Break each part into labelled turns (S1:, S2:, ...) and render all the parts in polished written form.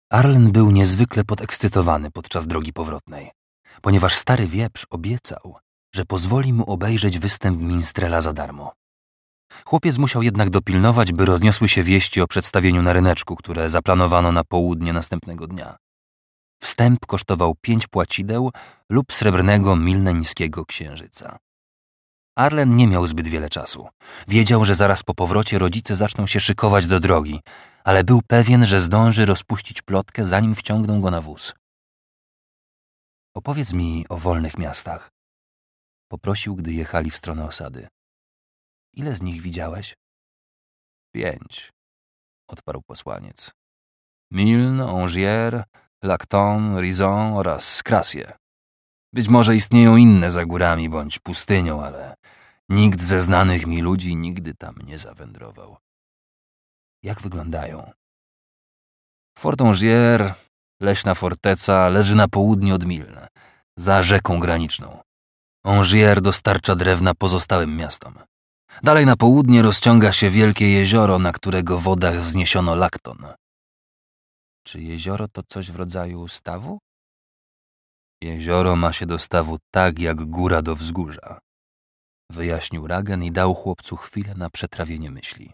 S1: Arlen był niezwykle podekscytowany podczas drogi powrotnej, ponieważ stary wieprz obiecał, że pozwoli mu obejrzeć występ minstrela za darmo. Chłopiec musiał jednak dopilnować, by rozniosły się wieści o przedstawieniu na ryneczku, które zaplanowano na południe następnego dnia. Wstęp kosztował 5 płacideł lub srebrnego milneńskiego księżyca. Arlen nie miał zbyt wiele czasu. Wiedział, że zaraz po powrocie rodzice zaczną się szykować do drogi, ale był pewien, że zdąży rozpuścić plotkę, zanim wciągną go na wóz. Opowiedz mi o wolnych miastach. Poprosił, gdy jechali w stronę osady. Ile z nich widziałeś? 5, odparł posłaniec. Milne, Angers, Lacton, Rison oraz Crassie. Być może istnieją inne za górami bądź pustynią, ale nikt ze znanych mi ludzi nigdy tam nie zawędrował. Jak wyglądają? Fort Angers, leśna forteca, leży na południe od Milne, za rzeką graniczną. Angers dostarcza drewna pozostałym miastom. Dalej na południe rozciąga się wielkie jezioro, na którego wodach wzniesiono Lacton. Czy jezioro to coś w rodzaju stawu? Jezioro ma się do stawu tak, jak góra do wzgórza, wyjaśnił Ragen i dał chłopcu chwilę na przetrawienie myśli.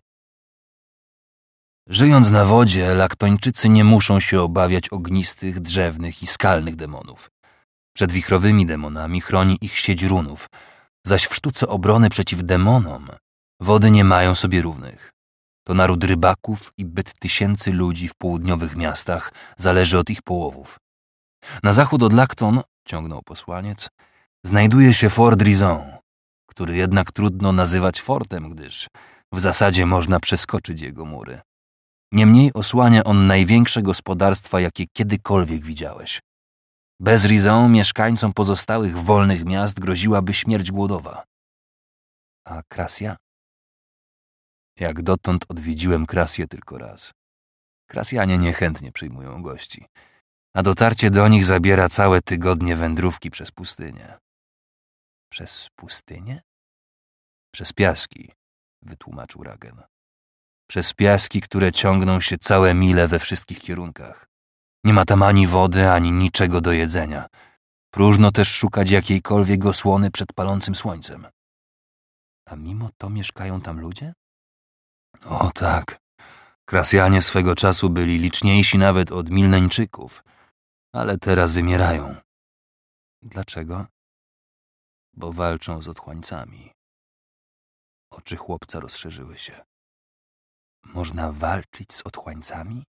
S1: Żyjąc na wodzie, Laktończycy nie muszą się obawiać ognistych, drzewnych i skalnych demonów. Przed wichrowymi demonami chroni ich sieć runów, zaś w sztuce obrony przeciw demonom wody nie mają sobie równych. To naród rybaków i byt tysięcy ludzi w południowych miastach zależy od ich połowów. Na zachód od Lacton, ciągnął posłaniec, znajduje się Fort Rison, który jednak trudno nazywać fortem, gdyż w zasadzie można przeskoczyć jego mury. Niemniej osłania on największe gospodarstwa, jakie kiedykolwiek widziałeś. Bez Rison mieszkańcom pozostałych wolnych miast groziłaby śmierć głodowa. A Crassia? Jak dotąd odwiedziłem Crassię tylko raz. Crasjanie niechętnie przyjmują gości, a dotarcie do nich zabiera całe tygodnie wędrówki przez pustynię. Przez pustynię? Przez piaski, wytłumaczył Ragen. Przez piaski, które ciągną się całe mile we wszystkich kierunkach. Nie ma tam ani wody, ani niczego do jedzenia. Próżno też szukać jakiejkolwiek osłony przed palącym słońcem. A mimo to mieszkają tam ludzie? O tak. Crasjanie swego czasu byli liczniejsi nawet od Milneńczyków, ale teraz wymierają. Dlaczego? Bo walczą z otchłańcami. Oczy chłopca rozszerzyły się. Można walczyć z otchłańcami?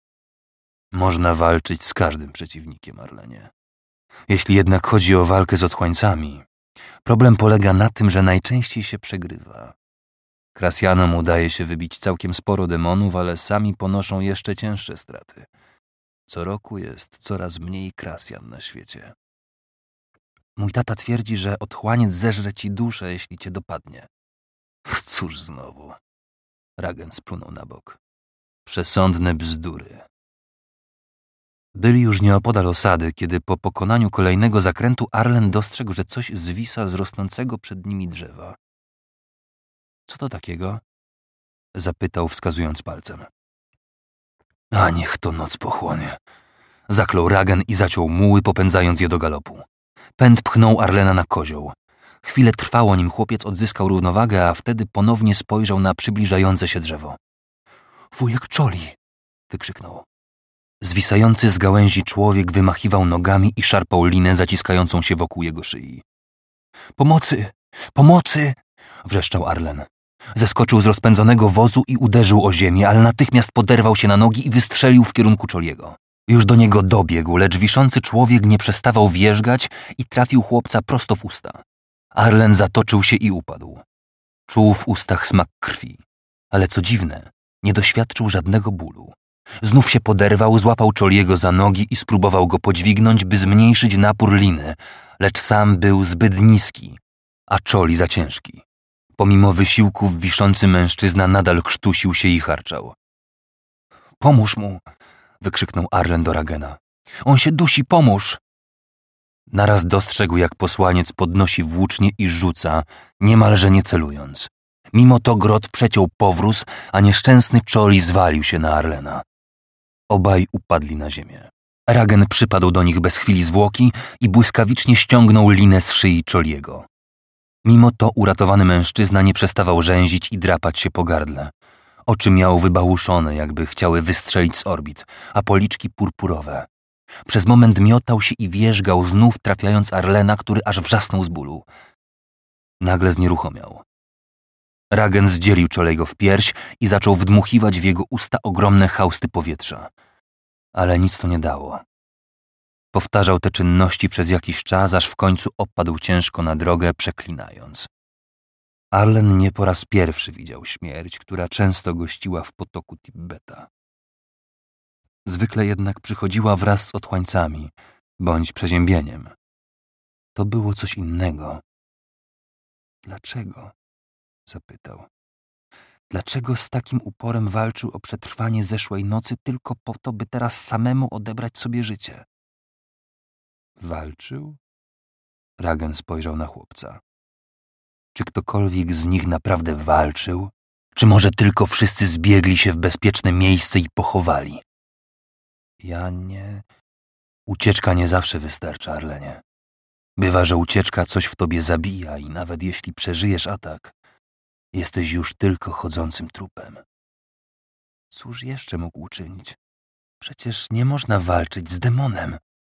S1: Można walczyć z każdym przeciwnikiem, Arlenie. Jeśli jednak chodzi o walkę z otchłańcami, problem polega na tym, że najczęściej się przegrywa. Crasjanom udaje się wybić całkiem sporo demonów, ale sami ponoszą jeszcze cięższe straty. Co roku jest coraz mniej Crasjan na świecie. Mój tata twierdzi, że otchłaniec zeżre ci duszę, jeśli cię dopadnie. Cóż znowu? Ragen splunął na bok. Przesądne bzdury. Byli już nieopodal osady, kiedy po pokonaniu kolejnego zakrętu Arlen dostrzegł, że coś zwisa z rosnącego przed nimi drzewa. Co to takiego? Zapytał, wskazując palcem. A niech to noc pochłonie. Zaklął Ragen i zaciął muły, popędzając je do galopu. Pęd pchnął Arlena na kozioł. Chwilę trwało, nim chłopiec odzyskał równowagę, a wtedy ponownie spojrzał na przybliżające się drzewo. Wujek Czoli! Wykrzyknął. Zwisający z gałęzi człowiek wymachiwał nogami i szarpał linę zaciskającą się wokół jego szyi. Pomocy! Pomocy! Wrzeszczał Arlen. Zeskoczył z rozpędzonego wozu i uderzył o ziemię, ale natychmiast poderwał się na nogi i wystrzelił w kierunku Czoliego. Już do niego dobiegł, lecz wiszący człowiek nie przestawał wierzgać i trafił chłopca prosto w usta. Arlen zatoczył się i upadł. Czuł w ustach smak krwi, ale co dziwne, nie doświadczył żadnego bólu. Znów się poderwał, złapał Czoliego za nogi i spróbował go podźwignąć, by zmniejszyć napór liny, lecz sam był zbyt niski, a Czoli za ciężki. Pomimo wysiłków wiszący mężczyzna nadal krztusił się i charczał. Pomóż mu! Wykrzyknął Arlen do Ragena. On się dusi, pomóż! Naraz dostrzegł, jak posłaniec podnosi włócznie i rzuca, niemalże nie celując. Mimo to grot przeciął powróz, a nieszczęsny Czoli zwalił się na Arlena. Obaj upadli na ziemię. Ragen przypadł do nich bez chwili zwłoki i błyskawicznie ściągnął linę z szyi Czoliego. Mimo to uratowany mężczyzna nie przestawał rzęzić i drapać się po gardle. Oczy miał wybałuszone, jakby chciały wystrzelić z orbit, a policzki purpurowe. Przez moment miotał się i wierzgał, znów trafiając Arlena, który aż wrzasnął z bólu. Nagle znieruchomiał. Ragen zdzielił Czolego w pierś i zaczął wdmuchiwać w jego usta ogromne hausty powietrza. Ale nic to nie dało. Powtarzał te czynności przez jakiś czas, aż w końcu opadł ciężko na drogę, przeklinając. Arlen nie po raz pierwszy widział śmierć, która często gościła w potoku Tibbeta. Zwykle jednak przychodziła wraz z otchłańcami, bądź przeziębieniem. To było coś innego. Dlaczego? Zapytał. Dlaczego z takim uporem walczył o przetrwanie zeszłej nocy tylko po to, by teraz samemu odebrać sobie życie? Walczył? Ragen spojrzał na chłopca. Czy ktokolwiek z nich naprawdę walczył? Czy może tylko wszyscy zbiegli się w bezpieczne miejsce i pochowali? Ja nie... Ucieczka nie zawsze wystarcza, Arlenie. Bywa, że ucieczka coś w tobie zabija i nawet jeśli przeżyjesz atak, jesteś już tylko chodzącym trupem. Cóż jeszcze mógł uczynić? Przecież nie można walczyć z demonem.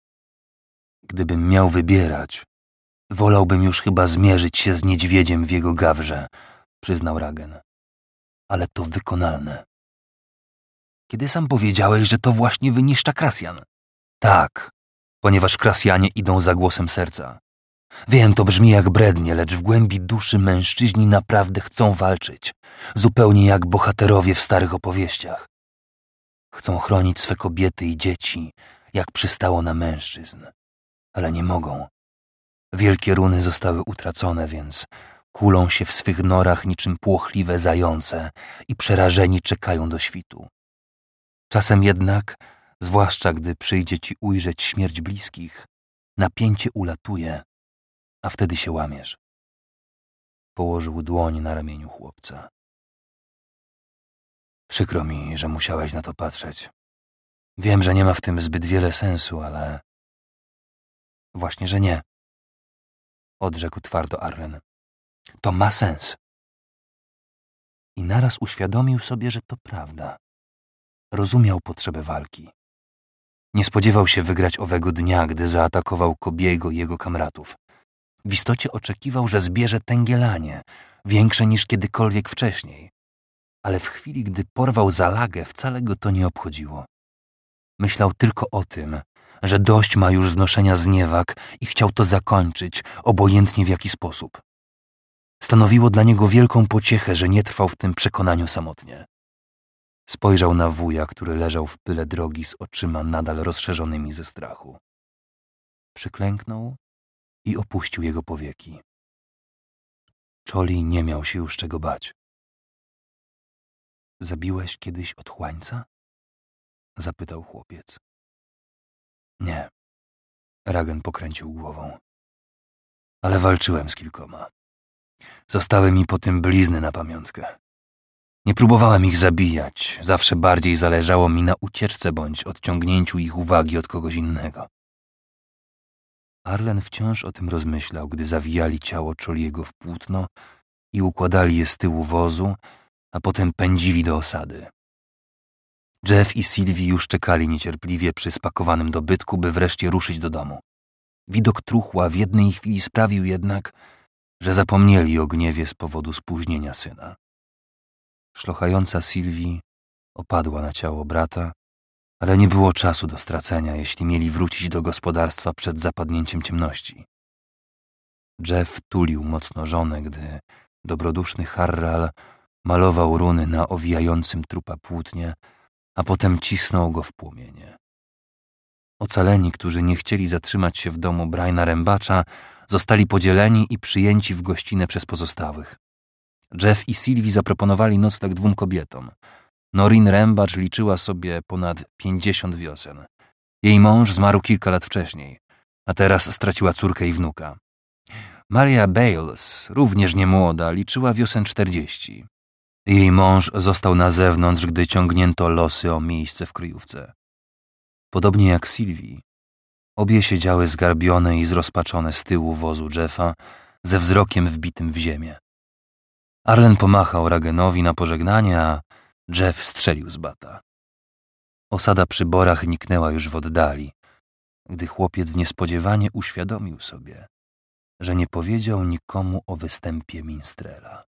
S1: Gdybym miał wybierać, wolałbym już chyba zmierzyć się z niedźwiedziem w jego gawrze, przyznał Ragen. Ale to wykonalne. Kiedy sam powiedziałeś, że to właśnie wyniszcza Krasjan? Tak, ponieważ Krasjanie idą za głosem serca. Wiem, to brzmi jak brednie, lecz w głębi duszy mężczyźni naprawdę chcą walczyć, zupełnie jak bohaterowie w starych opowieściach. Chcą chronić swe kobiety i dzieci, jak przystało na mężczyzn, ale nie mogą. Wielkie runy zostały utracone, więc kulą się w swych norach niczym płochliwe zające i przerażeni czekają do świtu. Czasem jednak, zwłaszcza gdy przyjdzie ci ujrzeć śmierć bliskich, napięcie ulatuje, a wtedy się łamiesz. Położył dłoń na ramieniu chłopca. Przykro mi, że musiałeś na to patrzeć. Wiem, że nie ma w tym zbyt wiele sensu, ale... Właśnie, że nie. Odrzekł twardo Arlen. To ma sens. I naraz uświadomił sobie, że to prawda. Rozumiał potrzebę walki. Nie spodziewał się wygrać owego dnia, gdy zaatakował Kobiego i jego kamratów. W istocie oczekiwał, że zbierze tęgielanie, większe niż kiedykolwiek wcześniej. Ale w chwili, gdy porwał zalagę, wcale go to nie obchodziło. Myślał tylko o tym, że dość ma już znoszenia zniewag i chciał to zakończyć, obojętnie w jaki sposób. Stanowiło dla niego wielką pociechę, że nie trwał w tym przekonaniu samotnie. Spojrzał na wuja, który leżał w pyle drogi z oczyma nadal rozszerzonymi ze strachu. Przyklęknął i opuścił jego powieki. Czoli nie miał się już czego bać. Zabiłeś kiedyś otchłańca? Zapytał chłopiec. Nie. Ragen pokręcił głową. Ale walczyłem z kilkoma. Zostały mi po tym blizny na pamiątkę. Nie próbowałem ich zabijać. Zawsze bardziej zależało mi na ucieczce bądź odciągnięciu ich uwagi od kogoś innego. Arlen wciąż o tym rozmyślał, gdy zawijali ciało Czoliego w płótno i układali je z tyłu wozu, a potem pędzili do osady. Jeff i Sylwii już czekali niecierpliwie przy spakowanym dobytku, by wreszcie ruszyć do domu. Widok truchła w jednej chwili sprawił jednak, że zapomnieli o gniewie z powodu spóźnienia syna. Szlochająca Sylwii opadła na ciało brata, ale nie było czasu do stracenia, jeśli mieli wrócić do gospodarstwa przed zapadnięciem ciemności. Jeff tulił mocno żonę, gdy dobroduszny Harral malował runy na owijającym trupa płótnie, a potem cisnął go w płomienie. Ocaleni, którzy nie chcieli zatrzymać się w domu Briana Rębacza, zostali podzieleni i przyjęci w gościnę przez pozostałych. Jeff i Sylwii zaproponowali nocleg 2 kobietom. Noreen Rębacz liczyła sobie ponad 50 wiosen. Jej mąż zmarł kilka lat wcześniej, a teraz straciła córkę i wnuka. Maria Bales, również niemłoda, liczyła wiosen 40. Jej mąż został na zewnątrz, gdy ciągnięto losy o miejsce w kryjówce. Podobnie jak Sylwii, obie siedziały zgarbione i zrozpaczone z tyłu wozu Jeffa, ze wzrokiem wbitym w ziemię. Arlen pomachał Ragenowi na pożegnanie, a Jeff strzelił z bata. Osada przy borach niknęła już w oddali, gdy chłopiec niespodziewanie uświadomił sobie, że nie powiedział nikomu o występie minstrela.